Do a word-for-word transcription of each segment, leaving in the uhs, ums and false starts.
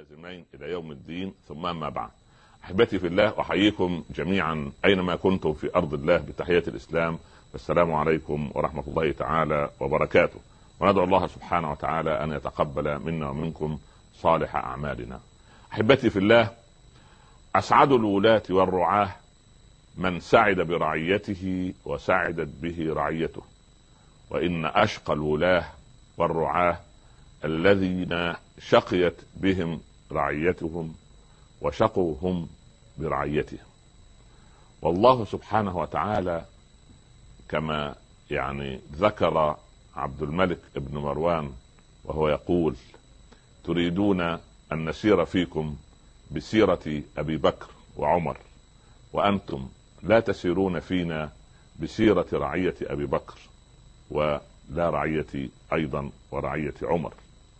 اللازمين إلى يوم الدين، ثم ما بعد. أحبتي في الله، أحييكم جميعا أينما كنتم في أرض الله بتحية الإسلام، والسلام عليكم ورحمة الله تعالى وبركاته. وندعو الله سبحانه وتعالى أن يتقبل منا ومنكم صالح أعمالنا. أحبتي في الله، أسعد الولاة والرعاة من سعد برعيته وسعدت به رعيته، وإن أشقى الولاة والرعاة الذين شقيت بهم رعيتهم وشقوا هم برعيتهم. والله سبحانه وتعالى كما يعني ذكر عبد الملك ابن مروان وهو يقول: تريدون أن نسير فيكم بسيرة أبي بكر وعمر، وأنتم لا تسيرون فينا بسيرة رعية أبي بكر ولا رعية أيضا ورعية عمر.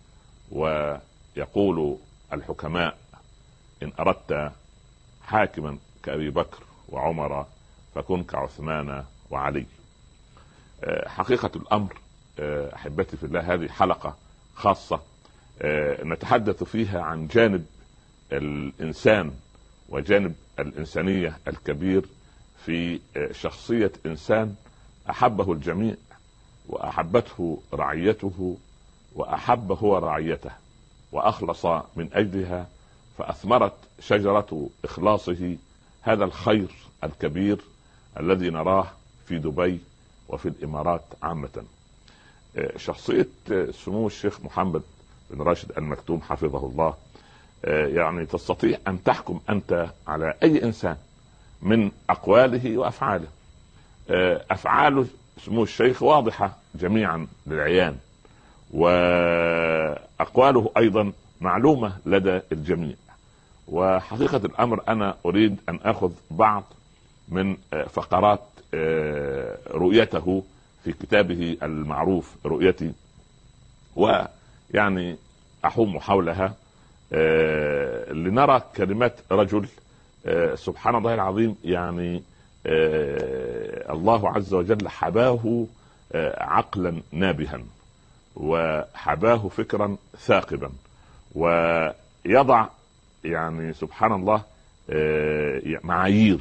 ويقول الحكماء: إن أردت حاكما كأبي بكر وعمر فكن كعثمان وعلي. حقيقة الأمر أحبتي في الله، هذه حلقة خاصة نتحدث فيها عن جانب الإنسان وجانب الإنسانية الكبير في شخصية إنسان أحبه الجميع وأحبته رعيته وأحب هو رعيته وأخلص من أجلها، فأثمرت شجرة إخلاصه هذا الخير الكبير الذي نراه في دبي وفي الإمارات عامة. شخصية سمو الشيخ محمد بن راشد المكتوم حفظه الله يعني تستطيع أن تحكم أنت على أي إنسان من أقواله وأفعاله. أفعال سمو الشيخ واضحة جميعا للعيان، وأقواله أيضا معلومة لدى الجميع. وحقيقة الأمر أنا أريد أن أخذ بعض من فقرات رؤيته في كتابه المعروف رؤيتي، ويعني أحوم حولها لنرى كلمات رجل سبحان الله العظيم. يعني الله عز وجل حباه عقلا نابها وحباه فكرا ثاقبا، ويضع يعني سبحان الله معايير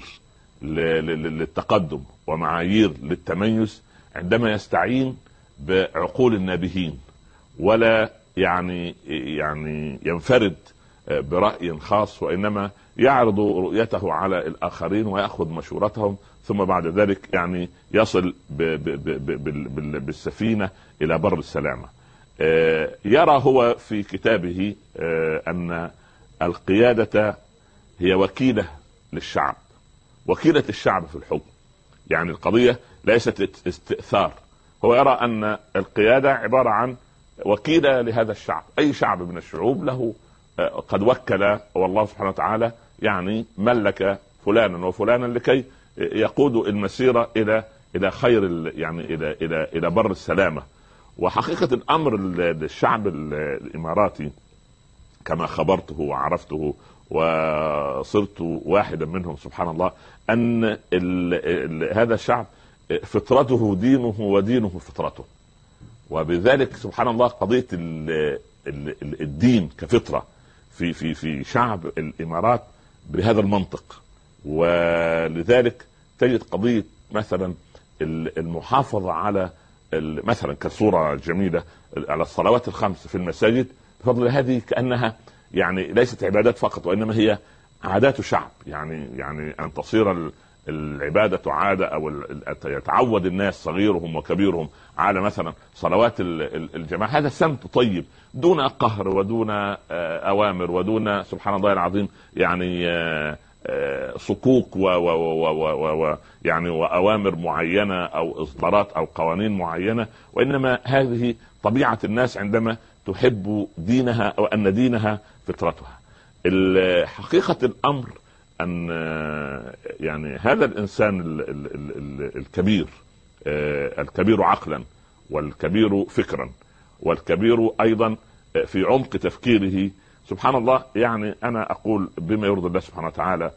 للتقدم ومعايير للتميز عندما يستعين بعقول النابهين، ولا يعني يعني ينفرد برأي خاص، وإنما يعرض رؤيته على الآخرين ويأخذ مشورتهم، ثم بعد ذلك يعني يصل ب ب ب ب بالسفينة إلى بر السلامة. يرى هو في كتابه أن القيادة هي وكيلة للشعب، وكيلة الشعب في الحكم. يعني القضية ليست استئثار، هو يرى أن القيادة عبارة عن وكيلة لهذا الشعب. أي شعب من الشعوب له قد وكل والله سبحانه وتعالى يعني ملك فلانا وفلانا لكي يقود المسيرة إلى إلى خير يعني إلى إلى إلى بر السلامة. وحقيقة الأمر الشعب الإماراتي كما خبرته وعرفته وصرت واحدا منهم سبحان الله، أن ال ال هذا الشعب فطرته دينه ودينه فطرته، وبذلك سبحان الله قضية ال ال الدين كفطرة في في في شعب الإمارات بهذا المنطق. ولذلك تجد قضية مثلا المحافظة على مثلا كصورة جميلة على الصلوات الخمس في المساجد بفضل هذه، كأنها يعني ليست عبادات فقط، وإنما هي عادات شعب. يعني يعني أن تصير العبادة عادة، أو يتعود الناس صغيرهم وكبيرهم على مثلا صلوات الجماعة، هذا سمت طيب دون قهر ودون أوامر ودون سبحان الله العظيم يعني صكوك و و و و يعني وأوامر معينة أو إصدارات أو قوانين معينة، وإنما هذه طبيعة الناس عندما تحب دينها أو أن دينها فطرتها. حقيقة الأمر أن يعني هذا الإنسان الكبير الكبير عقلا والكبير فكرا والكبير أيضا في عمق تفكيره سبحان الله، يعني أنا أقول بما يرضي الله سبحانه وتعالى،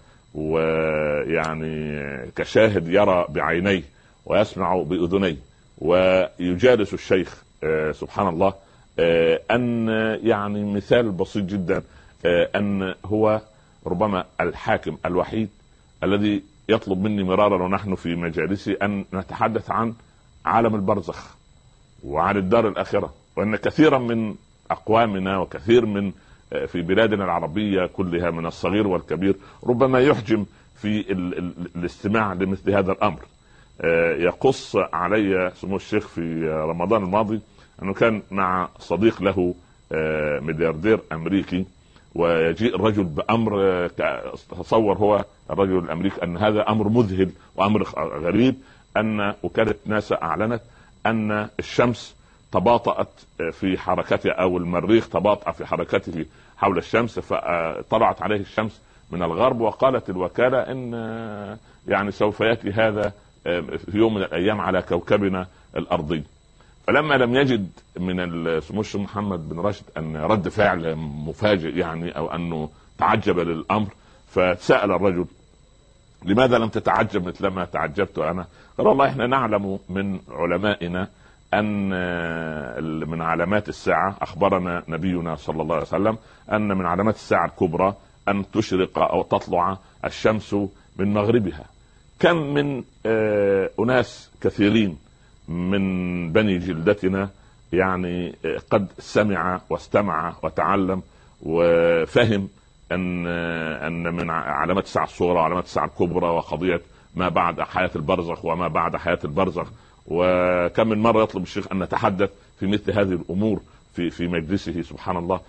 ويعني كشاهد يرى بعينيه ويسمع بأذنيه ويجالس الشيخ سبحان الله، أن يعني مثال بسيط جدا أن هو ربما الحاكم الوحيد الذي يطلب مني مرارا ونحن في مجالسي أن نتحدث عن عالم البرزخ وعن الدار الآخرة، وأن كثيرا من أقوامنا وكثير من في بلادنا العربية كلها من الصغير والكبير ربما يحجم في ال ال الاستماع لمثل هذا الأمر. يقص علي سمو الشيخ في رمضان الماضي أنه كان مع صديق له ملياردير أمريكي، ويجيء الرجل بأمر تصور هو الرجل الأمريكي أن هذا أمر مذهل وأمر غريب، أن وكالة ناسا أعلنت أن الشمس تباطأت في حركته أو المريخ تباطأ في حركته حول الشمس، فطلعت عليه الشمس من الغرب، وقالت الوكالة إن يعني سوف يأتي هذا في يوم من الأيام على كوكبنا الأرضي. فلما لم يجد من سمو الشيخ محمد بن راشد أن رد فعل مفاجئ يعني أو أنه تعجب للأمر، فسأل الرجل لماذا لم تتعجب مثلما تعجبت أنا؟ قال والله إحنا نعلم من علمائنا أن من علامات الساعة، أخبرنا نبينا صلى الله عليه وسلم أن من علامات الساعة الكبرى أن تشرق أو تطلع الشمس من مغربها. كم من أناس كثيرين من بني جلدتنا يعني قد سمع واستمع وتعلم وفهم أن أن من علامات الساعة الصغرى وعلامات الساعة الكبرى وقضية ما بعد حياة البرزخ وما بعد حياة البرزخ. وكم من مرة يطلب الشيخ أن نتحدث في مثل هذه الأمور في في مجلسه سبحان الله.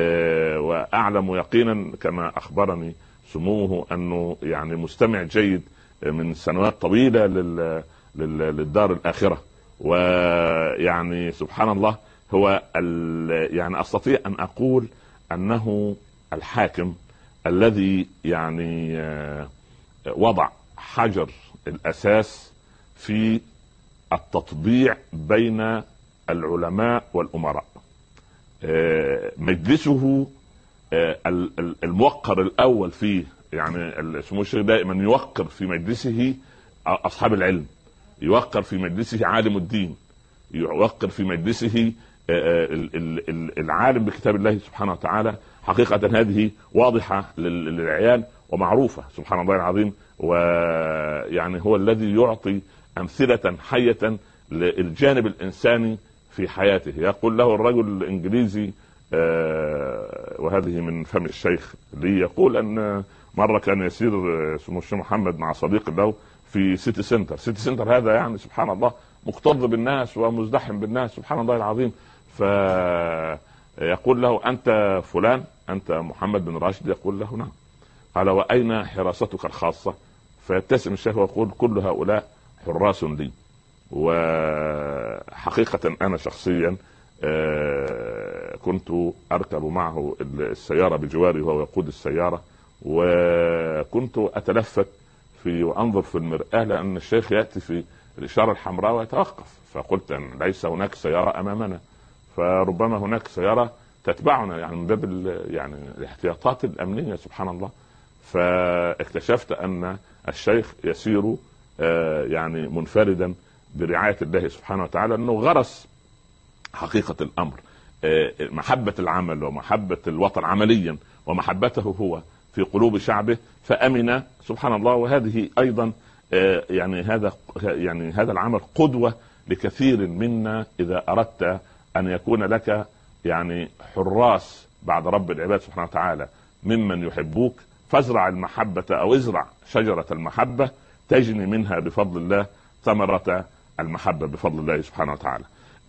وأعلم يقينا كما أخبرني سموه أنه يعني مستمع جيد من سنوات طويلة لل للدار الآخرة. ويعني سبحان الله هو يعني أستطيع أن أقول أنه الحاكم الذي يعني وضع حجر الأساس في التطبيع بين العلماء والأمراء. مجلسه الموقر الأول فيه، يعني سمو الشيخ دائما يوقر في مجلسه أصحاب العلم، يوقر في مجلسه عالم الدين، يوقر في مجلسه العالم بكتاب الله سبحانه وتعالى. حقيقة هذه واضحة للعيان ومعروفة سبحان الله العظيم. ويعني هو الذي يعطي أمثلة حية للجانب الإنساني في حياته. يقول له الرجل الإنجليزي وهذه من فم الشيخ لي، يقول أن مرة كان يسير سمو الشيخ محمد مع صديق له في سيتي سنتر. سيتي سنتر هذا يعني سبحان الله مكتظ بالناس ومزدحم بالناس سبحان الله العظيم. فيقول له أنت فلان، أنت محمد بن راشد؟ يقول له نعم. قال وأين حراستك الخاصة؟ فيبتسم الشيخ ويقول كل هؤلاء حراس لي. وحقيقة أنا شخصيا كنت أركب معه السيارة بجواري وهو يقود السيارة، وكنت أتلفت في وأنظر في المرآة لأن الشيخ يأتي في الإشارة الحمراء ويتوقف، فقلت أن ليس هناك سيارة أمامنا، فربما هناك سيارة تتبعنا يعني من باب يعني الاحتياطات الأمنية سبحان الله. فاكتشفت أن الشيخ يسير يعني منفردا برعاية الله سبحانه وتعالى، أنه غرس حقيقة الأمر محبة العمل ومحبة الوطن عمليا ومحبته هو في قلوب شعبه، فأمن سبحان الله. وهذه أيضا يعني هذا يعني هذا العمل قدوة لكثير منا. إذا أردت أن يكون لك يعني حراس بعد رب العباد سبحانه وتعالى ممن يحبوك، فازرع المحبة أو ازرع شجرة المحبة تجني منها بفضل الله ثمرة المحبة بفضل الله سبحانه وتعالى.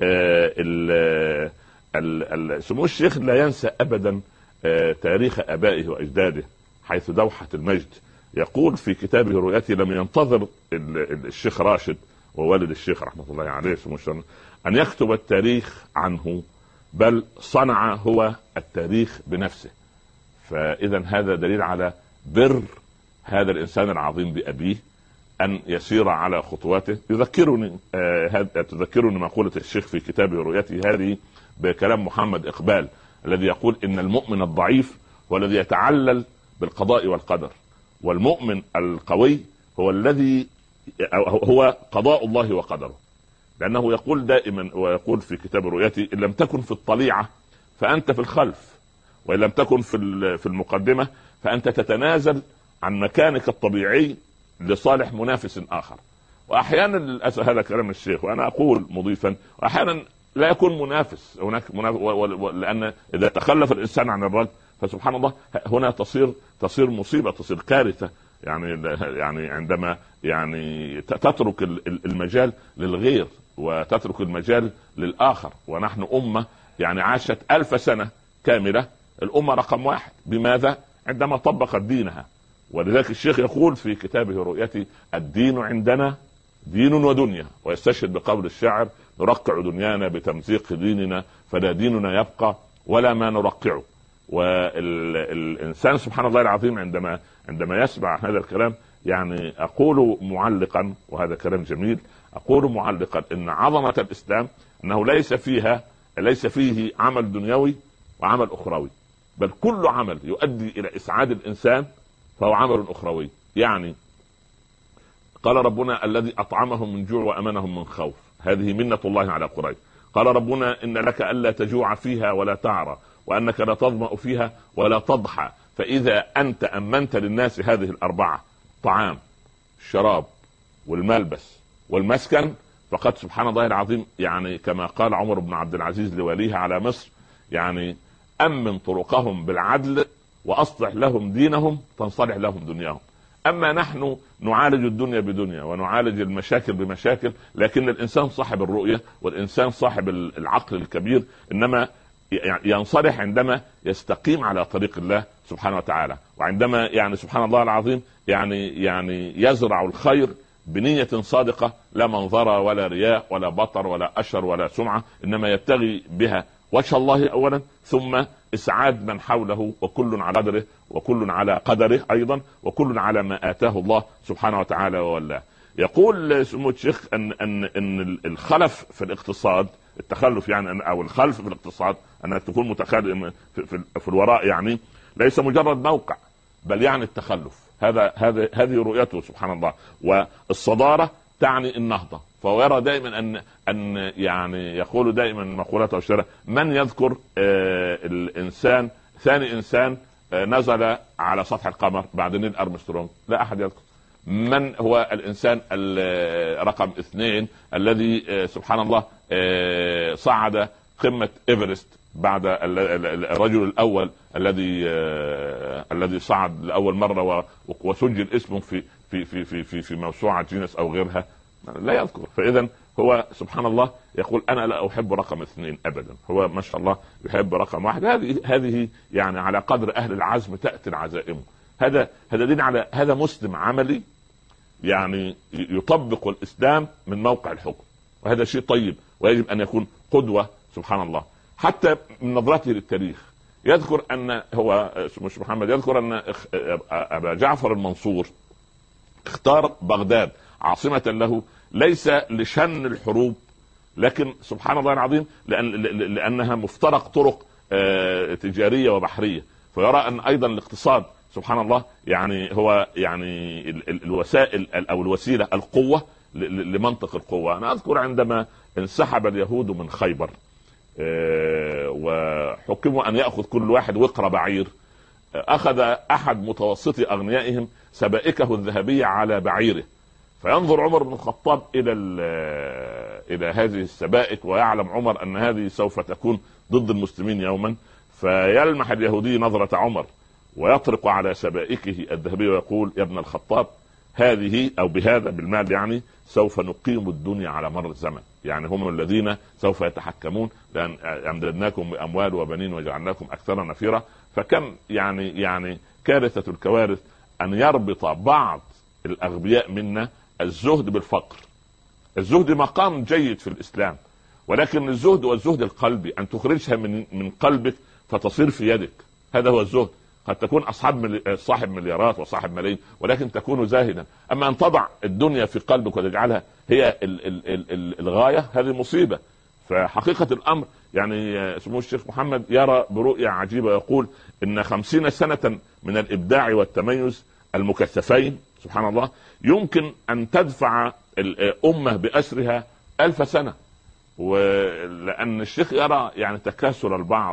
سمو الشيخ لا ينسى أبدا تاريخ أبائه وأجداده حيث دوحة المجد. يقول في كتابه رؤيتي لم ينتظر الشيخ راشد ووالد الشيخ رحمة الله عليه أن يكتب التاريخ عنه، بل صنع هو التاريخ بنفسه. فإذا هذا دليل على بر هذا الإنسان العظيم بأبيه أن يسير على خطواته. يذكرني آه تذكرني مقولة الشيخ في كتابه رؤيتي هذه بكلام محمد إقبال الذي يقول إن المؤمن الضعيف هو الذي يتعلل بالقضاء والقدر، والمؤمن القوي هو الذي هو قضاء الله وقدره. لأنه يقول دائما ويقول في كتاب رؤيتي إن لم تكن في الطليعة فأنت في الخلف، وإن لم تكن في في المقدمة فأنت تتنازل عن مكانك الطبيعي لصالح منافس آخر. وأحيانا للأسف هذا كلام الشيخ وأنا أقول مضيفا، وأحيانا لا يكون منافس هناك منافس، لأن إذا تخلف الإنسان عن الرجل فسبحان الله هنا تصير تصير مصيبة، تصير كارثة. يعني يعني عندما يعني تترك المجال للغير وتترك المجال للآخر. ونحن أمة يعني عاشت ألف سنة كاملة، الأمة رقم واحد. بماذا؟ عندما طبقت دينها. ولذلك الشيخ يقول في كتابه رؤيتي: الدين عندنا دين ودنيا، ويستشهد بقول الشاعر: نرقع دنيانا بتمزيق ديننا فلا ديننا يبقى ولا ما نرقعه. والإنسان سبحان الله العظيم عندما عندما يسمع هذا الكلام يعني أقول معلقا، وهذا كلام جميل، أقول معلقا إن عظمة الإسلام أنه ليس فيها ليس فيه عمل دنيوي وعمل أخروي، بل كل عمل يؤدي إلى إسعاد الإنسان فهو عمل أخروي. يعني قال ربنا: الذي أطعمهم من جوع وأمنهم من خوف، هذه منة الله على قريش. قال ربنا: إن لك ألا تجوع فيها ولا تعرى وأنك لا تظمأ فيها ولا تضحى. فإذا أنت أمنت للناس هذه الأربعة: طعام، الشراب، والملبس، والمسكن، فقد سبحان الله العظيم يعني كما قال عمر بن عبد العزيز لوليه على مصر: يعني أمن طرقهم بالعدل وأصلح لهم دينهم تنصلح لهم دنياهم. أما نحن نعالج الدنيا بدنيا ونعالج المشاكل بمشاكل، لكن الإنسان صاحب الرؤية والإنسان صاحب العقل الكبير إنما ينصلح عندما يستقيم على طريق الله سبحانه وتعالى، وعندما يعني سبحان الله العظيم يعني يعني يزرع الخير بنية صادقة، لا منظر ولا رياء ولا بطر ولا أشر ولا سمعة، إنما يبتغي بها وجه الله أولا ثم إسعاد من حوله، وكل على قدره وكل على قدره أيضا، وكل على ما آتاه الله سبحانه وتعالى وولاه. يقول سمو الشيخ أن أن أن الخلف في الاقتصاد، التخلف يعني أو الخلف في الاقتصاد، أنك تكون متخلف في, في, في الوراء، يعني ليس مجرد موقع بل يعني التخلف. هذا هذا هذه رؤيته سبحان الله. والصدارة تعني النهضة، فهو يرى دائما أن أن يعني يقول دائما مقولته الشرع: من يذكر آه الإنسان ثاني إنسان آه نزل على سطح القمر بعد نيل أرمسترونغ؟ لا أحد يذكر. من هو الإنسان رقم اثنين الذي آه سبحان الله آه صعد قمة إيفرست بعد الرجل الأول الذي آه الذي صعد لأول مرة وسجل اسمه في في في في في, في موسوعة جينيس أو غيرها؟ لا يذكر. فإذا هو سبحان الله يقول: أنا لا أحب رقم اثنين أبدا، هو ما شاء الله يحب رقم واحد. هذه هذه يعني على قدر أهل العزم تأتي العزائم. هذا هذا دين على هذا مسلم عملي، يعني يطبق الإسلام من موقع الحكم، وهذا شيء طيب ويجب أن يكون قدوة سبحان الله. حتى من نظرته للتاريخ يذكر أن هو مش محمد يذكر أن أبا جعفر المنصور اختار بغداد عاصمة له ليس لشن الحروب، لكن سبحان الله العظيم لأن لأنها مفترق طرق تجارية وبحرية، فيرى أن أيضا الاقتصاد سبحان الله يعني هو يعني الوسائل أو الوسيلة القوة لمنطق القوة. أنا أذكر عندما انسحب اليهود من خيبر وحكموا أن يأخذ كل واحد وقر بعير، أخذ أحد متوسطي أغنيائهم سبائكه الذهبية على بعيره، فينظر عمر بن الخطاب إلى إلى هذه السبائك ويعلم عمر أن هذه سوف تكون ضد المسلمين يوما، فيلمح اليهودي نظرة عمر ويطرق على سبائكه الذهبية ويقول: يا ابن الخطاب، هذه أو بهذا بالمال يعني سوف نقيم الدنيا على مر الزمن، يعني هم الذين سوف يتحكمون، لأن أمددناكم بأموال وبنين وجعلناكم أكثر نفيرا. فكم يعني يعني كارثة الكوارث أن يربط بعض الأغبياء منا الزهد بالفقر. الزهد مقام جيد في الإسلام، ولكن الزهد والزهد القلبي أن تخرجها من من قلبك فتصير في يدك، هذا هو الزهد. قد تكون أصحاب ملي... صاحب مليارات وصاحب ملايين ولكن تكون زاهدا. أما أن تضع الدنيا في قلبك وتجعلها هي ال... ال... ال... الغاية، هذه مصيبة. فحقيقة الأمر يعني سمو الشيخ محمد يرى برؤية عجيبة، يقول إن خمسين سنة من الإبداع والتميز المكثفين سبحان الله يمكن أن تدفع الأمة بأسرها ألف سنة. ولأن الشيخ يرى يعني تكاثر البعض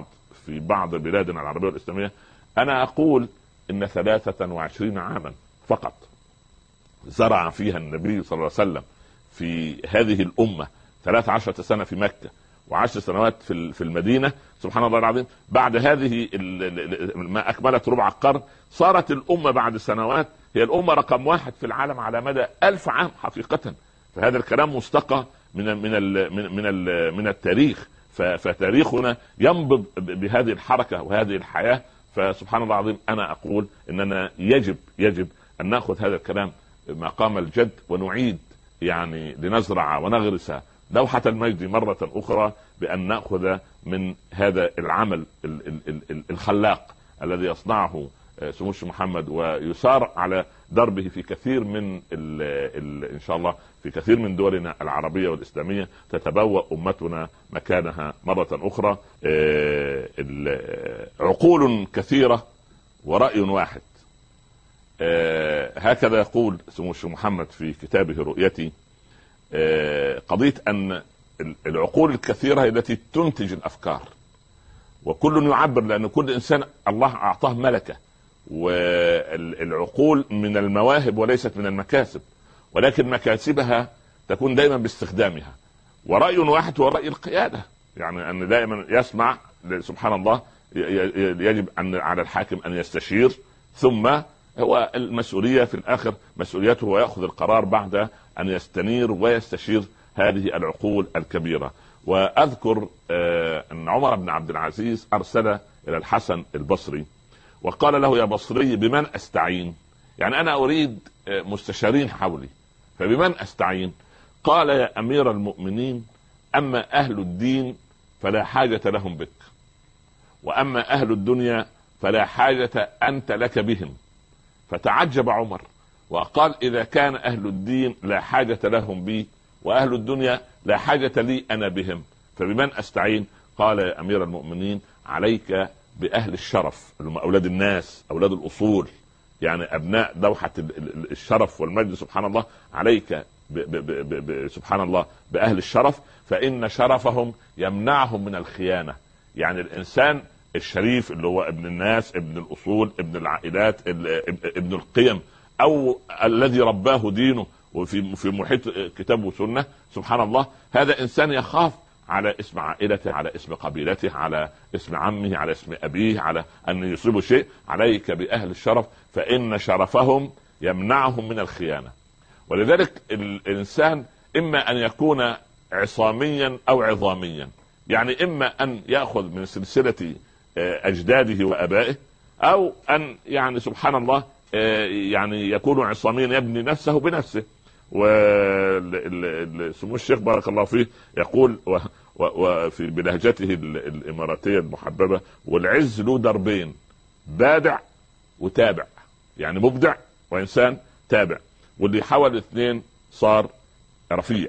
في بعض بلادنا العربية والإسلامية، أنا أقول إن ثلاثة وعشرين عاما فقط زرع فيها النبي صلى الله عليه وسلم في هذه الأمة، ثلاث عشرة سنة في مكة وعشر سنوات في في المدينة، سبحان الله العظيم. بعد هذه ما أكملت ربع القرن صارت الأمة بعد سنوات هي الأمة رقم واحد في العالم على مدى ألف عام حقيقة. فهذا الكلام مستقى من من ال من من, ال من التاريخ، فتاريخنا ينبض بهذه الحركة وهذه الحياة. فسبحان الله العظيم أنا أقول إننا يجب يجب أن نأخذ هذا الكلام مقام الجد ونعيد يعني لنزرع ونغرس لوحة المجد مرة أخرى، بأن نأخذ من هذا العمل الخلاق الذي يصنعه سمو الشيخ محمد ويسار على دربه في كثير من ال ال إن شاء الله في كثير من دولنا العربية والإسلامية، تتبوأ أمتنا مكانها مرة أخرى. عقول كثيرة ورأي واحد، هكذا يقول سمو الشيخ محمد في كتابه رؤيتي. قضية أن العقول الكثيرة هي التي تنتج الأفكار، وكل يعبر، لأن كل إنسان الله أعطاه ملكة، والعقول من المواهب وليست من المكاسب، ولكن مكاسبها تكون دائما باستخدامها. ورأي واحد هو رأي القيادة، يعني أن دائما يسمع. سبحان الله يجب أن على الحاكم أن يستشير، ثم هو المسؤولية في الآخر مسؤوليته ويأخذ القرار بعد أن يستنير ويستشير هذه العقول الكبيرة. وأذكر أن عمر بن عبد العزيز أرسل إلى الحسن البصري وقال له: يا بصري بمن أستعين؟ يعني أنا أريد مستشارين حولي، فبمن أستعين؟ قال: يا أمير المؤمنين، أما أهل الدين فلا حاجة لهم بك، وأما أهل الدنيا فلا حاجة أنت لك بهم. فتعجب عمر وقال: إذا كان أهل الدين لا حاجة لهم بي، وأهل الدنيا لا حاجة لي أنا بهم، فبمن أستعين؟ قال: يا أمير المؤمنين، عليك بأهل الشرف، أولاد الناس، أولاد الأصول، يعني أبناء دوحة الشرف والمجد، سبحان الله، عليك ب ب ب ب سبحان الله بأهل الشرف، فإن شرفهم يمنعهم من الخيانة. يعني الإنسان الشريف اللي هو ابن الناس، ابن الأصول، ابن العائلات، ابن القيم، أو الذي رباه دينه وفي في محيط كتاب وسنة، سبحان الله، هذا إنسان يخاف على اسم عائلته، على اسم قبيلته، على اسم عمه، على اسم أبيه، على أن يصيبه شيء. عليك بأهل الشرف فإن شرفهم يمنعهم من الخيانة. ولذلك الإنسان إما أن يكون عصاميا أو عظاميا، يعني إما أن يأخذ من سلسلة أجداده وأبائه، أو أن يعني سبحان الله يعني يكون عصاميا يبني نفسه بنفسه. وسمو الشيخ بارك الله فيه يقول وفي بلهجته الإماراتية المحببة: والعز له دربين، بادع وتابع، يعني مبدع وإنسان تابع، واللي حول اثنين صار رفيع.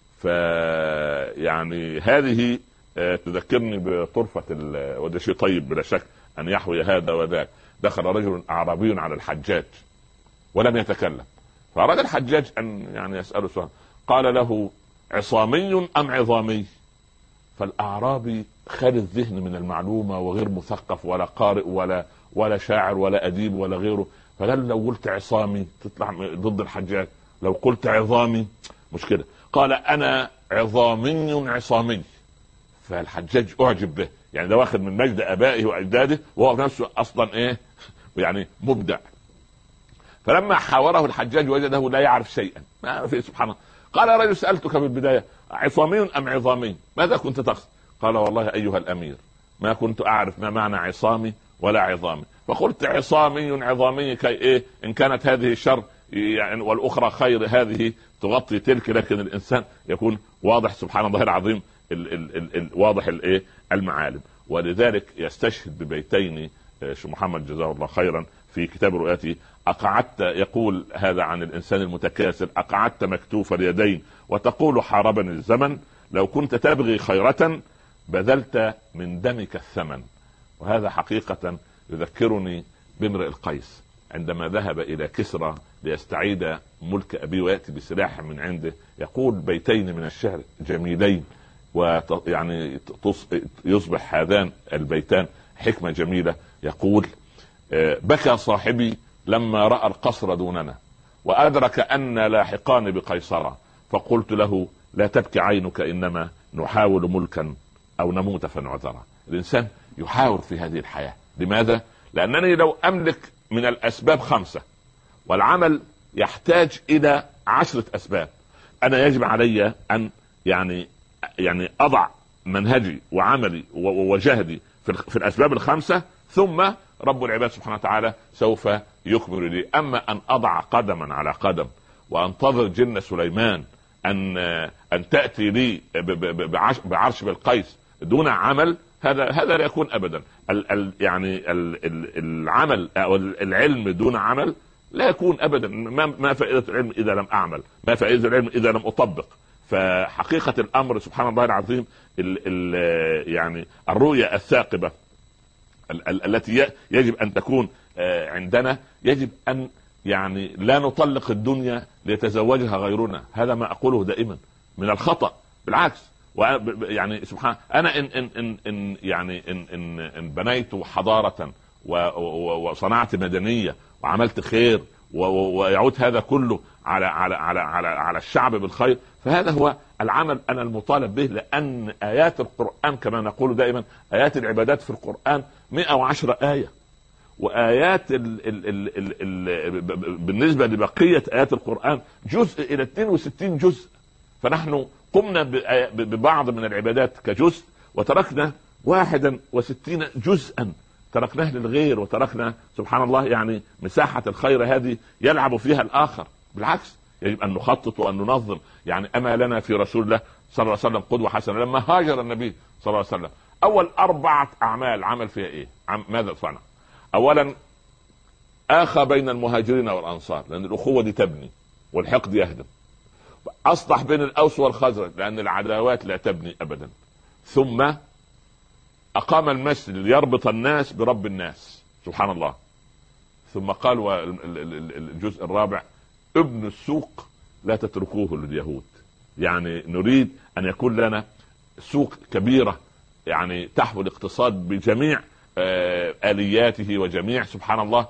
فيعني هذه تذكرني بطرفة، وده شيء طيب بلا شك أن يحوي هذا وذاك. دخل رجل أعرابي على الحجاج ولم يتكلم، فأراد الحجاج أن يعني يسأله سؤال، قال له: عصامي أم عظامي؟ فالأعرابي خالي الذهن من المعلومة وغير مثقف ولا قارئ ولا ولا شاعر ولا أديب ولا غيره، فقال: لو قلت عصامي تطلع ضد الحجاج، لو قلت عظامي مشكلة. قال: أنا عظامي عصامي. فالحجاج أعجب به، يعني ده واخد من مجد أبائه وأجداده، وهو نفسه أصلا إيه يعني مبدع. فلما حاوره الحجاج وجده لا يعرف شيئا، ما في سبحان الله. قال: يا رجل، سألتك في البداية عصامي أم عظامي، ماذا كنت تقصد؟ قال: والله أيها الأمير ما كنت أعرف ما معنى عصامي ولا عظامي، فقلت عصامي عظامي كي إيه إن كانت هذه شر يعني والأخرى خير، هذه تغطي تلك، لكن الإنسان يكون واضح سبحان الله العظيم ال ال ال ال واضح الايه المعالم. ولذلك يستشهد ببيتين شيخ محمد جزاه الله خيرا في كتاب رؤيته: أقعدت، يقول هذا عن الإنسان المتكاسل: أقعدت مكتوف اليدين وتقول حاربني الزمن، لو كنت تبغي خيرة بذلت من دمك الثمن. وهذا حقيقة يذكرني بامرئ القيس عندما ذهب إلى كسرى ليستعيد ملك أبيه ويأتي بسلاح من عنده، يقول بيتين من الشعر جميلين، ويعني يصبح هذان البيتان حكمة جميلة يقول: بكى صاحبي لما رأى القصر دوننا وأدرك أن لاحقان بقيصرة، فقلت له: لا تبكي عينك، إنما نحاول ملكا أو نموت فنعذرا. الإنسان يحاول في هذه الحياة. لماذا؟ لأنني لو أملك من الأسباب خمسة والعمل يحتاج إلى عشرة أسباب، أنا يجب علي أن يعني يعني أضع منهجي وعملي وجهدي في الأسباب الخمسة، ثم رب العباد سبحانه وتعالى سوف يكمل لي. أما أن أضع قدما على قدم وأنتظر جن سليمان أن أن تأتي لي بعرش بالقيس دون عمل، هذا هذا لا يكون أبدا. ال ال يعني ال ال العمل أو العلم دون عمل لا يكون أبدا. ما, ما فائدة العلم إذا لم أعمل؟ ما فائدة العلم إذا لم أطبق؟ فحقيقة الأمر سبحان الله العظيم، ال ال يعني الرؤية الثاقبة ال ال التي يجب أن تكون عندنا، يجب أن يعني لا نطلق الدنيا ليتزوجها غيرنا. هذا ما أقوله دائما من الخطأ، بالعكس. يعني سبحان أنا إن إن إن, إن يعني إن إن, إن بنيت حضارة وصنعت مدنية وعملت خير ويعود هذا كله على على على على على الشعب بالخير، فهذا هو العمل أنا المطالب به. لأن آيات القرآن كما نقول دائما، آيات العبادات في القرآن مئة وعشرة آية، وآيات ال ال ال ال ال بالنسبة لبقية آيات القرآن جزء إلى اثنين وستين جزء. فنحن قمنا ببعض من العبادات كجزء وتركنا واحدا وستين جزءا تركناه للغير، وتركنا سبحان الله يعني مساحة الخير هذه يلعب فيها الآخر. بالعكس، يجب أن نخطط وأن ننظم. يعني أما لنا في رسول الله صلى الله عليه وسلم قدوة حسنة. لما هاجر النبي صلى الله عليه وسلم أول أربعة أعمال عمل فيها إيه؟ عم ماذا صنع؟ أولا آخى بين المهاجرين والأنصار، لأن الأخوة دي تبني والحقد يهدم. أصلح بين الأوس والخزرج، لأن العداوات لا تبني أبدا. ثم أقام المسجد ليربط الناس برب الناس سبحان الله. ثم قال والجزء الرابع: ابن السوق لا تتركوه لليهود. يعني نريد أن يكون لنا سوق كبيرة يعني تحوي الاقتصاد بجميع آلياته وجميع سبحان الله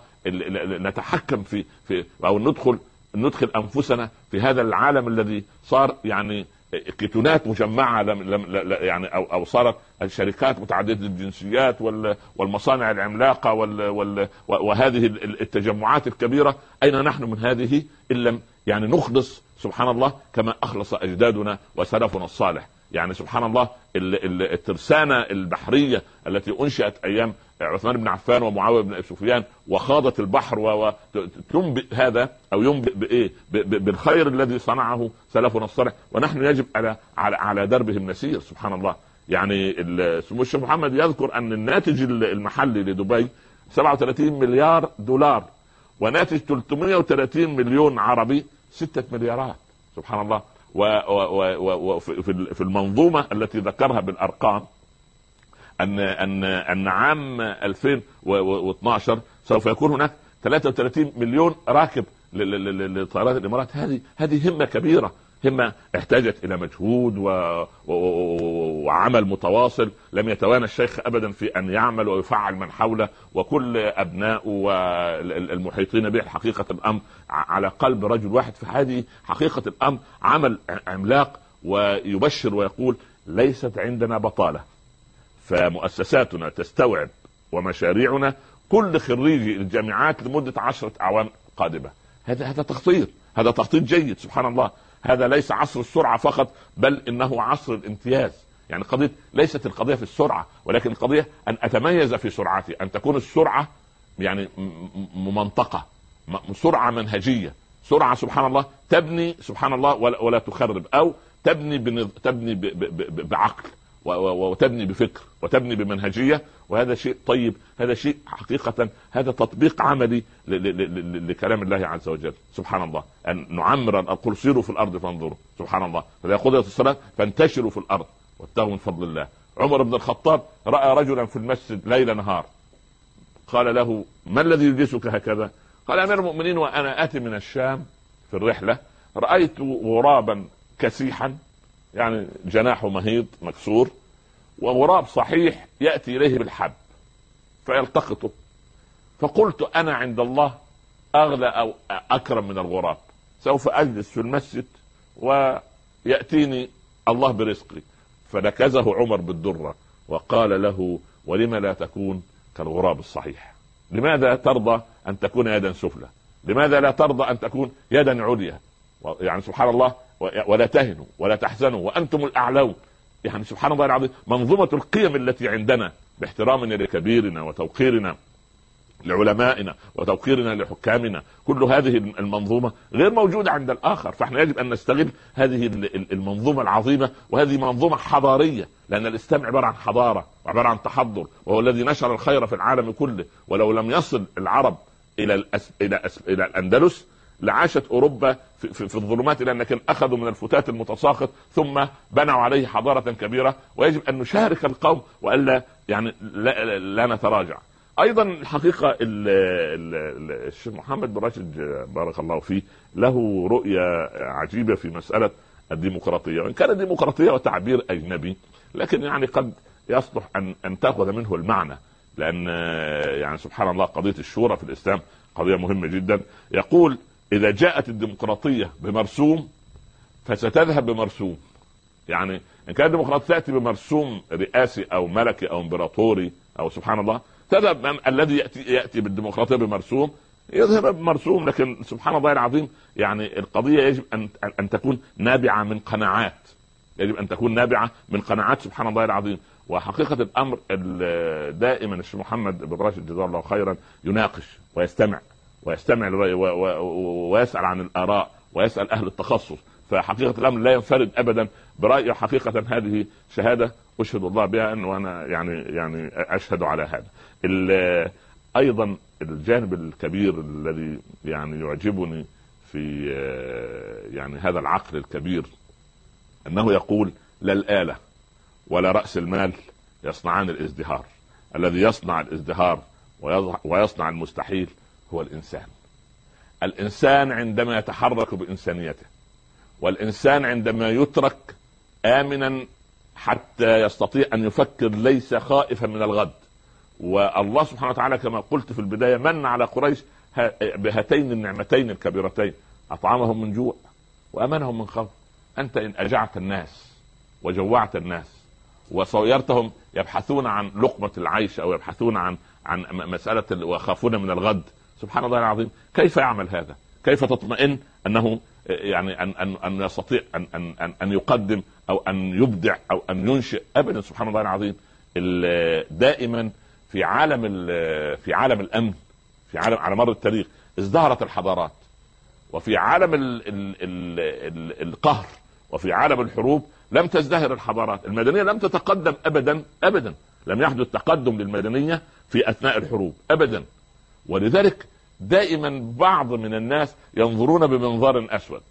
نتحكم في في أو ندخل ندخل أنفسنا في هذا العالم الذي صار يعني كتونات مجمعة لم لم يعني أو أو صارت الشركات متعددة الجنسيات والمصانع العملاقة وال وهذه التجمعات الكبيرة. أين نحن من هذه إن لم يعني نخلص سبحان الله كما أخلص أجدادنا وسلفنا الصالح؟ يعني سبحان الله الترسانة البحرية التي أنشأت أيام عثمان بن عفان ومعاوية بن سفيان وخاضت البحر وتنبئ هذا أو ينبئ بإيه؟ بالخير الذي صنعه سلفنا الصالح، ونحن يجب على على على دربهم نسير سبحان الله. يعني سمو الشيخ محمد يذكر أن الناتج المحلي لدبي سبعة وثلاثين مليار دولار، وناتج ثلاثمائة وثلاثين مليون عربي ستة مليارات سبحان الله. وفي المنظومة التي ذكرها بالأرقام أن أن أن عام ألفين واثني عشر سوف يكون هناك ثلاثة وثلاثين مليون راكب لطائرات الإمارات. هذه هذه همة كبيرة، همة احتاجت إلى مجهود و... و... وعمل متواصل. لم يتوانى الشيخ أبدا في أن يعمل ويفعل من حوله وكل أبناء والمحيطين به. حقيقة الأمر على قلب رجل واحد، في هذه حقيقة الأمر عمل عملاق. ويبشر ويقول: ليست عندنا بطالة، فمؤسساتنا تستوعب ومشاريعنا كل خريجي الجامعات لمدة عشرة أعوام قادمة. هذا هذا تخطيط، هذا تخطيط جيد سبحان الله. هذا ليس عصر السرعة فقط، بل إنه عصر الامتياز. يعني قضية ليست القضية في السرعة، ولكن القضية أن أتميز في سرعتي، أن تكون السرعة يعني ممنطقة، سرعة منهجية، سرعة سبحان الله تبني سبحان الله ولا, ولا تخرب، أو تبني بنض... تبني ب... ب... بعقل وتبني بفكر وتبني بمنهجية. وهذا شيء طيب، هذا شيء حقيقة هذا تطبيق عملي ل... ل... لكلام الله عز وجل سبحان الله. أن نعمر أقول سيروا في الأرض فانظروا سبحان الله، فإذا قضيت الصلاة فانتشروا في الأرض وابتغوا من فضل الله. عمر بن الخطاب رأى رجلا في المسجد ليل نهار، قال له: ما الذي يجلسك هكذا؟ قال: أمير المؤمنين وأنا آتي من الشام في الرحلة رأيت غرابا كسيحا، يعني جناحه مهيض مكسور، وغراب صحيح يأتي إليه بالحب. فيلتقطه. فقلت انا عند الله اغلى او اكرم من الغراب، سوف اجلس في المسجد وياتيني الله برزقي. فنكزه عمر بالدره وقال له ولم لا تكون كالغراب الصحيح؟ لماذا ترضى ان تكون يدا سفلى؟ لماذا لا ترضى ان تكون يدا عليا؟ يعني سبحان الله، ولا تهنوا ولا تحزنوا وانتم الاعلون. يعني سبحان الله العظيم، منظومه القيم التي عندنا باحترامنا لكبيرنا وتوقيرنا لعلمائنا وتوقيرنا لحكامنا، كل هذه المنظومة غير موجودة عند الآخر. فاحنا يجب أن نستغل هذه المنظومة العظيمة، وهذه منظومة حضارية، لأن الإسلام عبارة عن حضارة وعبارة عن تحضر، وهو الذي نشر الخير في العالم كله. ولو لم يصل العرب إلى الأس... إلى أس... إلى الأندلس لعاشت أوروبا في, في, في الظلمات، لأنك أخذوا من الفتات المتساقط ثم بنوا عليه حضارة كبيرة. ويجب أن نشارك القوم وألا يعني لا, لا نتراجع. ايضا الحقيقه الشيخ محمد بن راشد بارك الله فيه له رؤيه عجيبه في مساله الديمقراطيه، وان كانت الديمقراطيه وتعبير اجنبي لكن يعني قد يصلح ان ان تاخذ منه المعنى، لان يعني سبحان الله قضيه الشورى في الاسلام قضيه مهمه جدا. يقول اذا جاءت الديمقراطيه بمرسوم فستذهب بمرسوم. يعني ان كانت الديمقراطيه تاتي بمرسوم رئاسي او ملكي او امبراطوري او سبحان الله، تذهب الذي ياتي ياتي بالديمقراطيه بمرسوم يذهب بمرسوم. لكن سبحان الله العظيم يعني القضيه يجب ان ان تكون نابعه من قناعات، يجب ان تكون نابعه من قناعات سبحان الله العظيم. وحقيقه الامر دائما الشيخ محمد بن راشد جزاه الله خيرا يناقش ويستمع ويستمع ويسال عن الاراء ويسال اهل التخصص. فحقيقه الامر لا ينفرد ابدا برايه. حقيقه هذه شهاده اشهد الله بها، وانا يعني يعني اشهد على هذا. ايضا الجانب الكبير الذي يعني يعجبني في يعني هذا العقل الكبير انه يقول لا الآلة ولا رأس المال يصنعان الازدهار، الذي يصنع الازدهار ويصنع المستحيل هو الانسان. الانسان عندما يتحرك بانسانيته، والانسان عندما يترك امنا حتى يستطيع ان يفكر ليس خائفا من الغد. والله سبحانه وتعالى كما قلت في البداية من على قريش بهاتين النعمتين الكبيرتين، اطعمهم من جوع وامنهم من خوف. انت ان اجعت الناس وجوعت الناس وصيرتهم يبحثون عن لقمة العيش او يبحثون عن عن مسألة ويخافون من الغد، سبحان الله العظيم كيف يعمل هذا؟ كيف تطمئن انه يعني ان ان ان يستطيع ان ان ان يقدم او ان يبدع او ان ينشئ؟ ابدا سبحان الله العظيم. دائما في عالم في عالم الامن، في عالم على مر التاريخ ازدهرت الحضارات، وفي عالم ال ال ال ال القهر وفي عالم الحروب لم تزدهر الحضارات. المدنية لم تتقدم ابدا ابدا، لم يحدث تقدم للمدنية في اثناء الحروب ابدا. ولذلك دائما بعض من الناس ينظرون بمنظار اسود.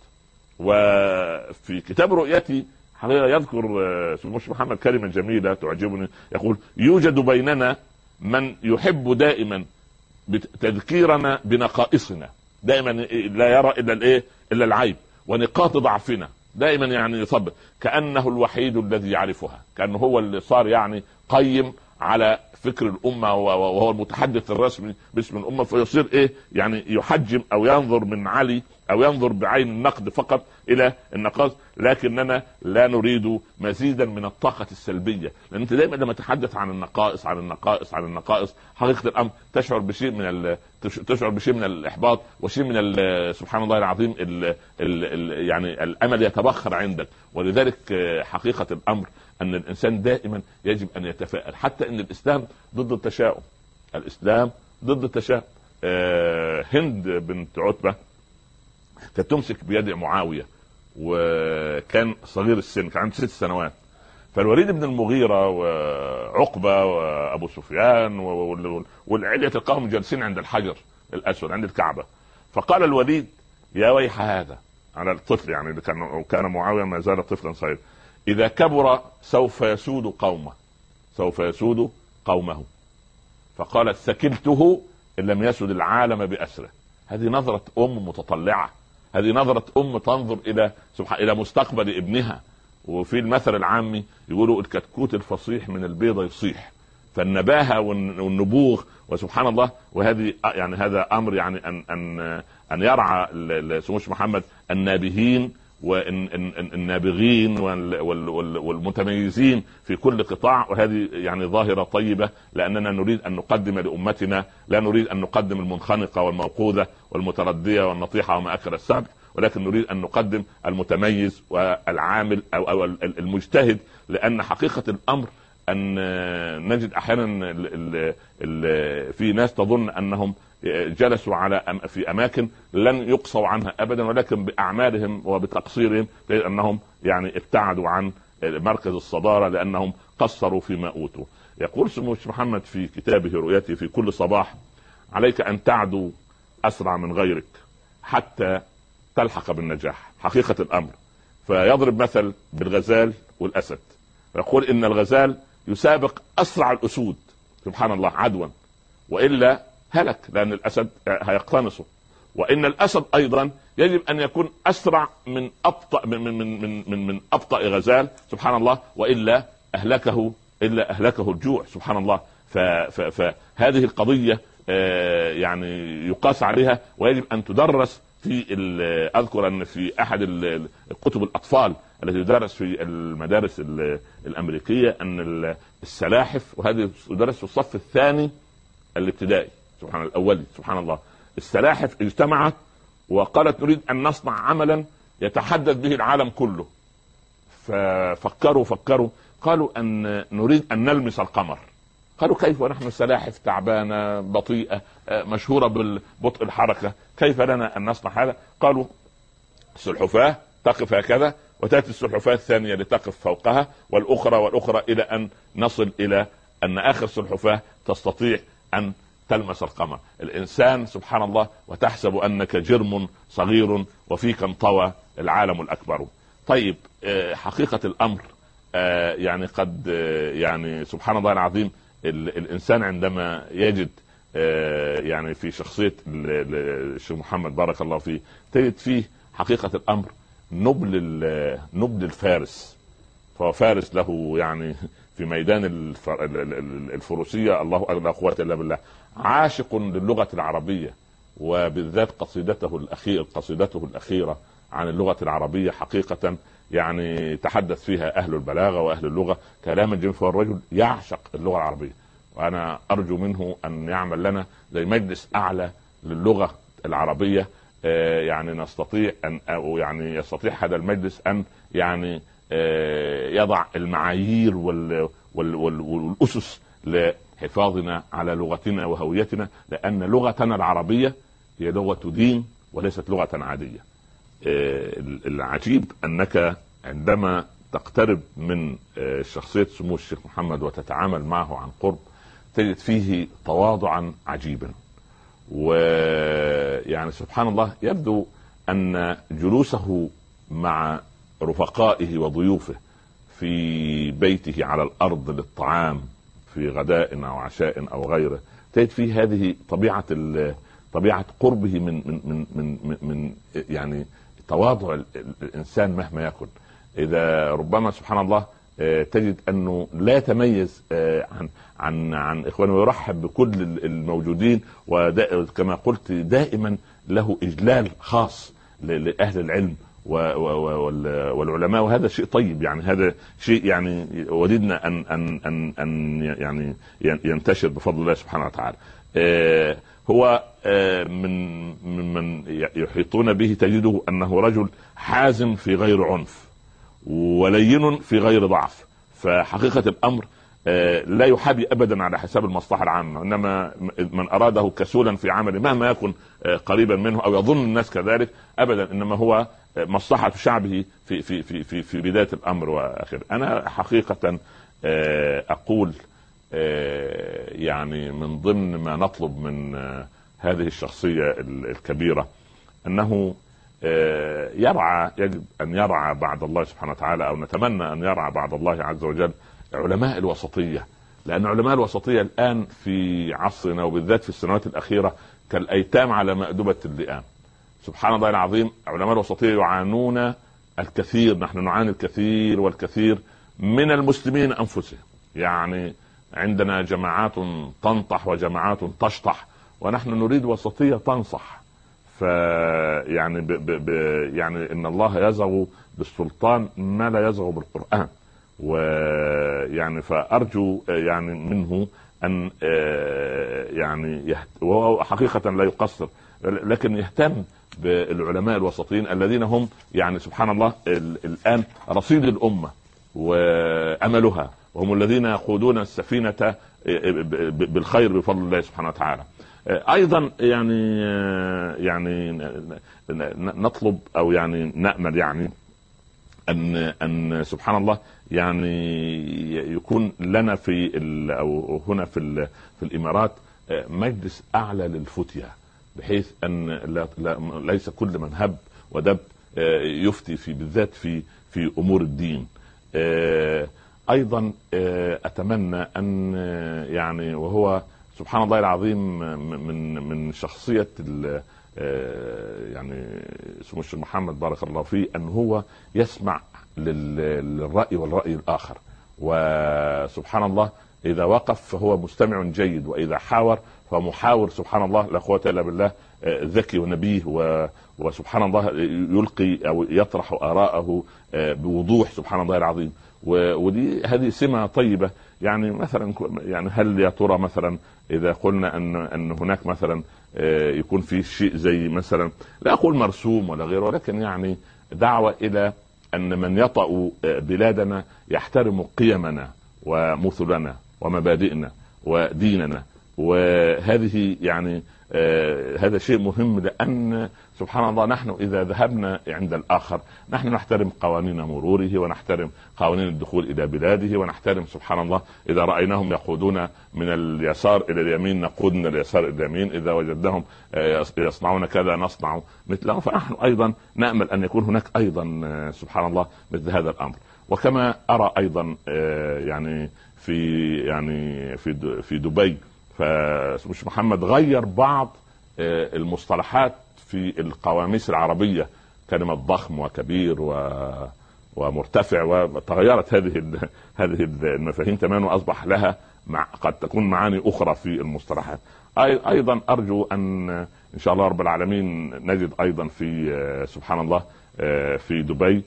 وفي كتاب رؤيتي حقيقة يذكر سمو محمد كلمة جميلة تعجبني، يقول يوجد بيننا من يحب دائما تذكيرنا بنقائصنا، دائما لا يرى الا الايه الا العيب ونقاط ضعفنا، دائما يعني يصبر كأنه الوحيد الذي يعرفها، كأنه هو اللي صار يعني قيم على فكر الأمة وهو المتحدث الرسمي باسم الأمة، فيصير ايه يعني يحجم او ينظر من علي او ينظر بعين النقد فقط الى النقاص. لكننا لا نريد مزيدا من الطاقة السلبية، لان انت دائما لما تتحدث عن النقائص عن النقائص عن النقائص حقيقة الامر تشعر بشيء من ال... تشعر بشيء من الاحباط وشيء من ال... سبحان الله العظيم ال... ال... ال... يعني الامل يتبخر عندك. ولذلك حقيقة الامر ان الانسان دائما يجب ان يتفائل، حتى ان الاسلام ضد التشاؤم، الاسلام ضد التشاؤم. آه هند بنت عتبة كانت تمسك بيد معاوية وكان صغير السن، كان عنده ست سنوات. فالوليد بن المغيرة وعقبة وابو سفيان والعلية القوم جالسين عند الحجر الاسود عند الكعبة، فقال الوليد يا ويح هذا على الطفل، يعني كان كان معاوية ما زال طفلا صغيرا، إذا كبر سوف يسود قومه سوف يسود قومه. فقالت ثكلته إن لم يسد العالم بأسره. هذه نظرة أم متطلعة، هذه نظرة أم تنظر إلى سبحان إلى مستقبل ابنها. وفي المثل العامي يقولوا الكتكوت الفصيح من البيضة يصيح، فالنباهة والنبوغ وسبحان الله. وهذه يعني هذا امر يعني ان ان ان يرعى سموش محمد النابهين والنابغين والمتميزين في كل قطاع. وهذه يعني ظاهرة طيبة، لأننا نريد أن نقدم لأمتنا، لا نريد أن نقدم المنخنقة والموقوذة والمتردية والنطيحة وما أكل السبع، ولكن نريد أن نقدم المتميز والعامل أو, أو المجتهد. لأن حقيقة الأمر أن نجد أحيانا في ناس تظن أنهم جلسوا على في أماكن لن يقصوا عنها أبدا، ولكن بأعمالهم وبتقصيرهم أنهم يعني ابتعدوا عن مركز الصدارة لأنهم قصروا فيما أوتوا. يقول سموش محمد في كتابه رؤيته في كل صباح: عليك أن تعدو أسرع من غيرك حتى تلحق بالنجاح. حقيقة الأمر. فيضرب مثل بالغزال والأسد، ويقول إن الغزال يسابق أسرع الأسود سبحان الله عدوا، وإلا هلك، لأن الأسد هيقتنصه. وإن الأسد أيضا يجب أن يكون أسرع من أبطأ من من من من, من أبطأ غزال سبحان الله، وإلا أهلكه إلا أهلكه الجوع سبحان الله. فهذه القضية يعني يقاس عليها ويجب أن تدرس في. أذكر أن في أحد الكتب الأطفال التي تدرس في المدارس الأمريكية أن السلاحف، وهذه تدرس في الصف الثاني الابتدائي سبحان الأولي سبحان الله، السلاحف اجتمعت وقالت نريد أن نصنع عملا يتحدث به العالم كله. ففكروا فكروا قالوا أن نريد أن نلمس القمر. قالوا كيف ونحن السلاحف تعبانة بطيئة مشهورة بالبطء الحركة، كيف لنا أن نصنع هذا؟ قالوا السلحفاة تقف هكذا وتأتي السلحفاة الثانية لتقف فوقها والأخرى والأخرى إلى أن نصل إلى أن آخر سلحفاة تستطيع أن تلمس القمر. الإنسان سبحان الله وتحسب أنك جرم صغير وفيك انطوى العالم الأكبر. طيب حقيقة الأمر يعني قد يعني سبحان الله العظيم الإنسان عندما يجد يعني في شخصية الشيخ محمد بارك الله فيه تجد فيه حقيقة الأمر نبل نبل الفارس. فهو فارس له يعني في ميدان الفروسية الله لا قوة إلا بالله، عاشق للغة العربية، وبالذات قصيدته الأخيرة قصيدته الأخيرة عن اللغة العربية حقيقة يعني تحدث فيها أهل البلاغة وأهل اللغة كلاما جميلا. فالرجل يعشق اللغة العربية، وأنا أرجو منه أن يعمل لنا زي مجلس أعلى للغة العربية، يعني نستطيع أن أو يعني يستطيع هذا المجلس أن يعني يضع المعايير والأسس لحفاظنا على لغتنا وهويتنا، لأن لغتنا العربية هي لغة دين وليست لغة عادية. العجيب أنك عندما تقترب من شخصية سمو الشيخ محمد وتتعامل معه عن قرب تجد فيه تواضعا عجيبا، ويعني سبحان الله يبدو أن جلوسه مع رفقائه وضيوفه في بيته على الأرض للطعام في غداء أو عشاء أو غيره تجد فيه هذه طبيعة طبيعة قربه من من من من, من يعني تواضع الإنسان مهما يكن. إذا ربما سبحان الله تجد أنه لا يتميز عن عن عن إخوانه ويرحب بكل الموجودين، وكما قلت دائما له إجلال خاص لأهل العلم والعلماء، وهذا شيء طيب. يعني هذا شيء يعني وددنا أن أن أن أن يعني ينتشر بفضل الله سبحانه وتعالى. هو من من يحيطون به تجده أنه رجل حازم في غير عنف ولين في غير ضعف. فحقيقة الأمر لا يحابي أبدا على حساب المصلحة العامة، إنما من أراده كسولا في عمله مهما يكن قريبا منه أو يظن الناس كذلك أبدا، إنما هو مصلحة شعبه في في في في, في بداية الأمر وآخره. أنا حقيقة أقول يعني من ضمن ما نطلب من هذه الشخصية الكبيرة أنه يرعى يجب أن يرعى بعد الله سبحانه وتعالى، أو نتمنى أن يرعى بعد الله عز وجل علماء الوسطية، لأن علماء الوسطية الآن في عصرنا وبالذات في السنوات الأخيرة كالأيتام على مأدبة اللئام. سبحان الله العظيم علماء الوسطية يعانون الكثير، نحن نعاني الكثير والكثير من المسلمين أنفسهم. يعني عندنا جماعات تنطح وجماعات تشطح، ونحن نريد وسطية تنصح. فيعني ب ب ب يعني ان الله يزغ بالسلطان ما لا يزغ بالقرآن. ويعني فارجو يعني منه ان يعني وهو حقيقة لا يقصر، لكن يهتم بالعلماء الوسطيين الذين هم يعني سبحان الله الآن رصيد الأمة وأملها، وهم الذين يقودون السفينة بالخير بفضل الله سبحانه وتعالى. أيضا يعني يعني نطلب أو يعني نأمل يعني أن أن سبحان الله يعني يكون لنا في أو هنا في في الإمارات مجلس أعلى للفتية، بحيث أن لا لا ليس كل من هب ودب يفتي في بالذات في في أمور الدين. أيضا أتمنى أن يعني وهو سبحان الله العظيم من من شخصية يعني سمو الشيخ محمد بارك الله فيه أن هو يسمع للرأي والرأي الآخر، وسبحان الله إذا وقف فهو مستمع جيد، وإذا حاور فمحاور سبحان الله لا قوة إلا بالله ذكي ونبيه، وسبحان الله يلقي أو يطرح آراءه بوضوح سبحان الله العظيم. ودي هذه سمة طيبة. يعني مثلا يعني هل يا ترى مثلا إذا قلنا أن أن هناك مثلا يكون في شيء زي مثلا لا أقول مرسوم ولا غيره، ولكن يعني دعوة إلى أن من يطأ بلادنا يحترم قيمنا ومثلنا ومبادئنا وديننا، وهذه يعني آه هذا شيء مهم، لأن سبحان الله نحن إذا ذهبنا عند الآخر نحن نحترم قوانين مروره ونحترم قوانين الدخول إلى بلاده، ونحترم سبحان الله إذا رأيناهم يقودون من اليسار إلى اليمين نقود من اليسار إلى اليمين، إذا وجدناهم آه يصنعون كذا نصنع مثلهم. فنحن أيضا نأمل أن يكون هناك أيضا آه سبحان الله مثل هذا الأمر. وكما أرى أيضا آه يعني في يعني في في دبي فمش محمد غير بعض المصطلحات في القواميس العربية، كلمة ضخم وكبير و ومرتفع، وتغيرت هذه هذه المفاهيم تماما، وأصبح لها مع قد تكون معاني أخرى في المصطلحات. أيضا أرجو أن إن شاء الله رب العالمين نجد أيضا في سبحان الله في دبي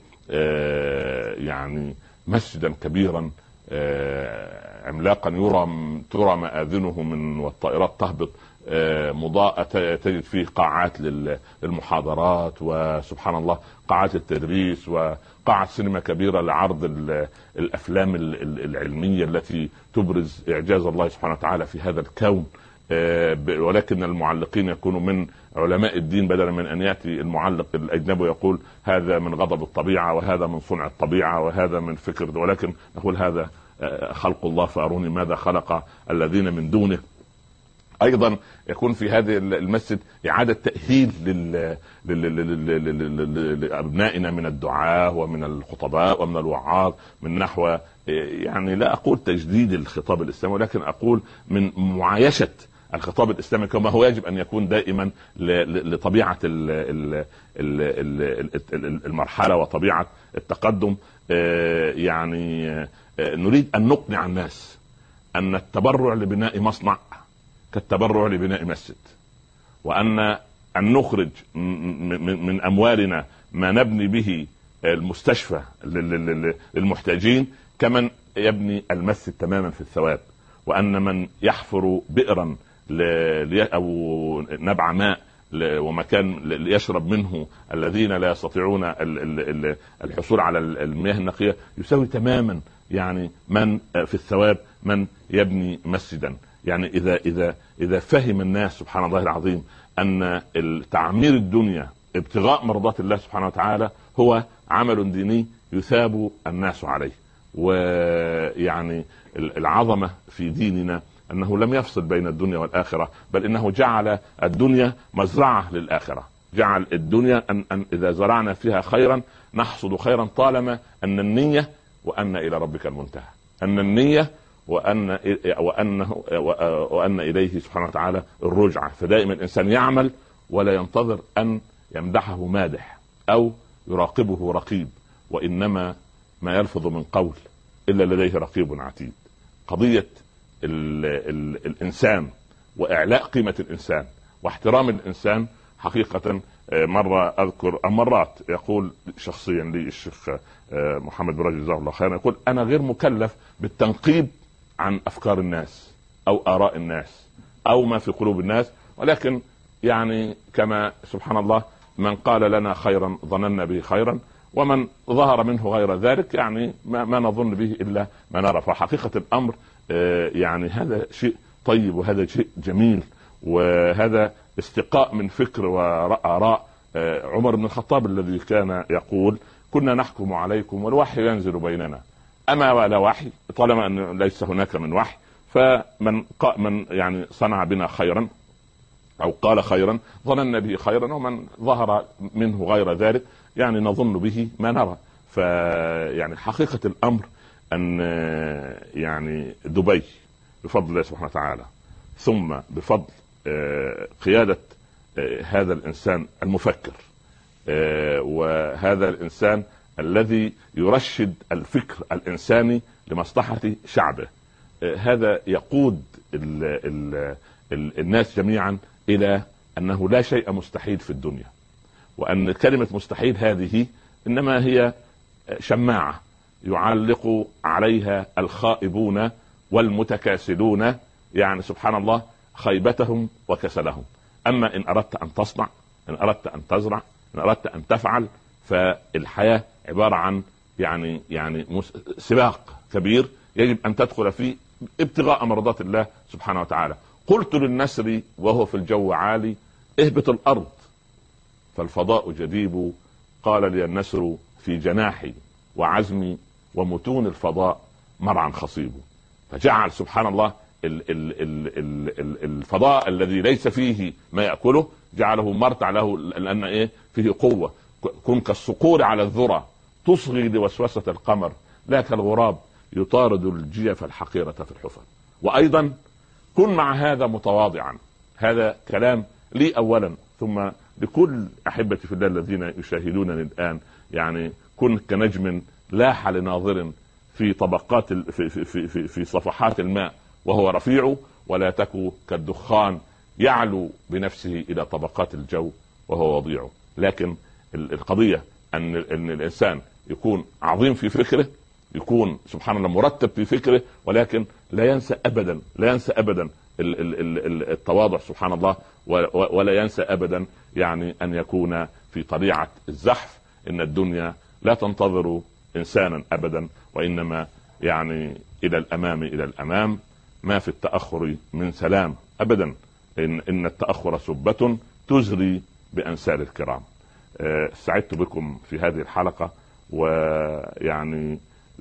يعني مسجدا كبيرا عملاقا يرى ترى مآذنه من والطائرات تهبط، مضاءة تجد فيه قاعات للمحاضرات، وسبحان الله قاعات التدريس، وقاعة سينما كبيرة لعرض الأفلام العلمية التي تبرز إعجاز الله سبحانه وتعالى في هذا الكون. ولكن المعلقين يكونوا من علماء الدين، بدلا من أن يأتي المعلق الأجنبي يقول هذا من غضب الطبيعة وهذا من صنع الطبيعة وهذا من فكر، ولكن نقول هذا خلق الله فأروني ماذا خلق الذين من دونه. أيضا يكون في هذه المسجد إعادة تأهيل لأبنائنا من الدعاة ومن الخطباء ومن الوعاظ، من نحو يعني لا أقول تجديد الخطاب الإسلامي، ولكن أقول من معايشة الخطاب الإسلامي كما هو يجب أن يكون دائما لطبيعة المرحلة وطبيعة التقدم. يعني نريد أن نقنع الناس أن التبرع لبناء مصنع كالتبرع لبناء مسجد، وأن أن نخرج من أموالنا ما نبني به المستشفى للمحتاجين كمن يبني المسجد تماما في الثواب، وأن من يحفر بئرا أو نبع ماء ومكان ليشرب منه الذين لا يستطيعون الحصول على المياه النقية يساوي تماما يعني من في الثواب من يبني مسجدا. يعني إذا إذا إذا فهم الناس سبحان الله العظيم أن تعمير الدنيا ابتغاء مرضات الله سبحانه وتعالى هو عمل ديني يثاب الناس عليه. ويعني العظمة في ديننا أنه لم يفصل بين الدنيا والآخرة، بل إنه جعل الدنيا مزرعة للآخرة، جعل الدنيا أن, أن إذا زرعنا فيها خيرا نحصد خيرا، طالما أن النية وأن إلى ربك المنتهى، أن النية وأن وأنه وأن إليه سبحانه وتعالى الرجعة. فدائما الإنسان يعمل ولا ينتظر أن يمدحه مادح أو يراقبه رقيب، وإنما ما يلفظ من قول إلا لديه رقيب عتيد. قضية ال ال الإنسان وإعلاء قيمة الإنسان واحترام الإنسان حقيقة. مرة أذكر مرات يقول شخصيا لي الشيخ محمد بن راشد جزاه الله خيرا، يقول أنا غير مكلف بالتنقيب عن أفكار الناس أو آراء الناس أو ما في قلوب الناس، ولكن يعني كما سبحان الله من قال لنا خيرا ظننا به خيرا، ومن ظهر منه غير ذلك يعني ما, ما نظن به إلا ما نرى. فحقيقة الأمر يعني هذا شيء طيب وهذا شيء جميل، وهذا استقاء من فكر وآراء عمر بن الخطاب الذي كان يقول كنا نحكم عليكم والوحي ينزل بيننا، أما ولا وحي طالما أن ليس هناك من وحي، فمن من يعني صنع بنا خيرا أو قال خيرا ظننا به خيرا، ومن ظهر منه غير ذلك يعني نظن به ما نرى. فيعني حقيقة الأمر أن يعني دبي بفضل الله سبحانه وتعالى ثم بفضل قيادة هذا الإنسان المفكر وهذا الإنسان الذي يرشد الفكر الإنساني لمصلحة شعبه، هذا يقود ال ال ال الناس جميعا إلى أنه لا شيء مستحيل في الدنيا، وأن كلمة مستحيل هذه إنما هي شماعة يعلق عليها الخائبون والمتكاسلون، يعني سبحان الله خيبتهم وكسلهم. أما إن أردت أن تصنع، إن أردت أن تزرع، إن أردت أن تفعل، فالحياة عبارة عن يعني يعني سباق كبير يجب أن تدخل فيه ابتغاء مرضات الله سبحانه وتعالى. قلت للنسر وهو في الجو عالي اهبط الأرض فالفضاء جديب، قال لي النسر في جناحي وعزمي ومتون الفضاء مرعا خصيب. فجعل سبحان الله ال ال ال ال ال الفضاء الذي ليس فيه ما يأكله جعله مرتع له، لأن إيه فيه قوة. كن كالصقور على الذرة تصغي لوسوسة القمر، لا كالغراب يطارد الجيف الحقيرة في الحفر. وأيضا كن مع هذا متواضعا، هذا كلام لي أولا ثم لكل أحبتي في الله الذين يشاهدونني الآن. يعني كن كنجم لاح لناظر في طبقات في, في, في, في, في صفحات الماء وهو رفيع، ولا تكو كالدخان يعلو بنفسه إلى طبقات الجو وهو وضيع. لكن القضية أن, أن الإنسان يكون عظيم في فكره، يكون سبحان الله مرتب في فكره، ولكن لا ينسى أبدا لا ينسى أبدا التواضع سبحان الله، ولا ينسى أبدا يعني أن يكون في طبيعة الزحف. إن الدنيا لا تنتظر إنسانا أبدا، وإنما يعني إلى الأمام إلى الأمام، ما في التأخر من سلام أبدا، إن, إن التأخر سبة تزري بأنسال الكرام. أه سعدت بكم في هذه الحلقة، ويعني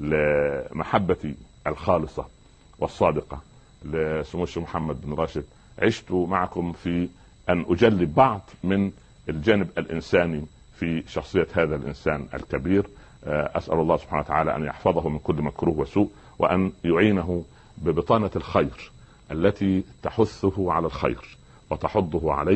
لمحبتي الخالصة والصادقة لسمو الشيخ محمد بن راشد عشت معكم في أن أجلب بعض من الجانب الإنساني في شخصية هذا الإنسان الكبير. أسأل الله سبحانه وتعالى أن يحفظه من كل مكروه وسوء، وأن يعينه ببطانة الخير التي تحثه على الخير وتحضه عليه.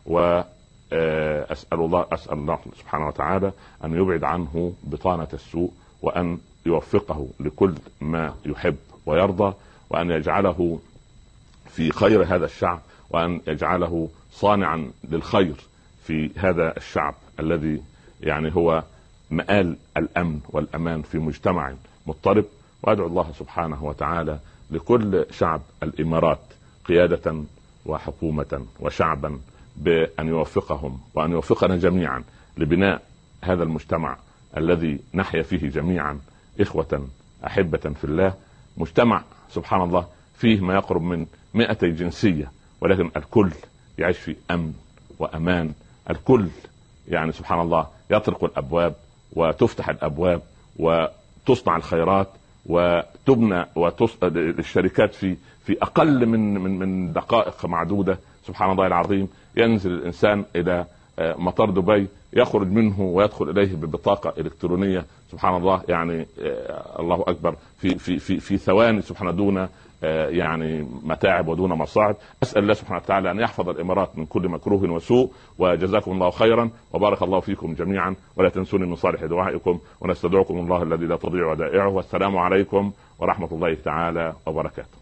وأسأل الله أسأل الله سبحانه وتعالى أن يبعد عنه بطانة السوء، وأن يوفقه لكل ما يحب ويرضى، وأن يجعله في خير هذا الشعب، وأن يجعله صانعا للخير في هذا الشعب الذي يعني هو مآل الأمن والأمان في مجتمع مضطرب. وأدعو الله سبحانه وتعالى لكل شعب الإمارات قيادة وحكومة وشعبا بأن يوفقهم وأن يوفقنا جميعا لبناء هذا المجتمع الذي نحيا فيه جميعا إخوة أحبة في الله. مجتمع سبحان الله فيه ما يقرب من مئتي جنسية، ولكن الكل يعيش في أمن وأمان. الكل يعني سبحان الله يطرق الأبواب وتفتح الأبواب وتصنع الخيرات وتبنى الشركات في في أقل من من من دقائق معدودة. سبحان الله العظيم ينزل الإنسان إلى مطار دبي، يخرج منه ويدخل إليه ببطاقة إلكترونية. سبحان الله يعني الله أكبر في في في في ثواني سبحان دون يعني متاعب ودون مصاعب. أسأل الله سبحانه وتعالى أن يحفظ الإمارات من كل مكروه وسوء، وجزاكم الله خيرا وبارك الله فيكم جميعا، ولا تنسوني من صالح دعائكم، ونستودعكم الله الذي لا تضيع ودائعه. والسلام عليكم ورحمة الله تعالى وبركاته.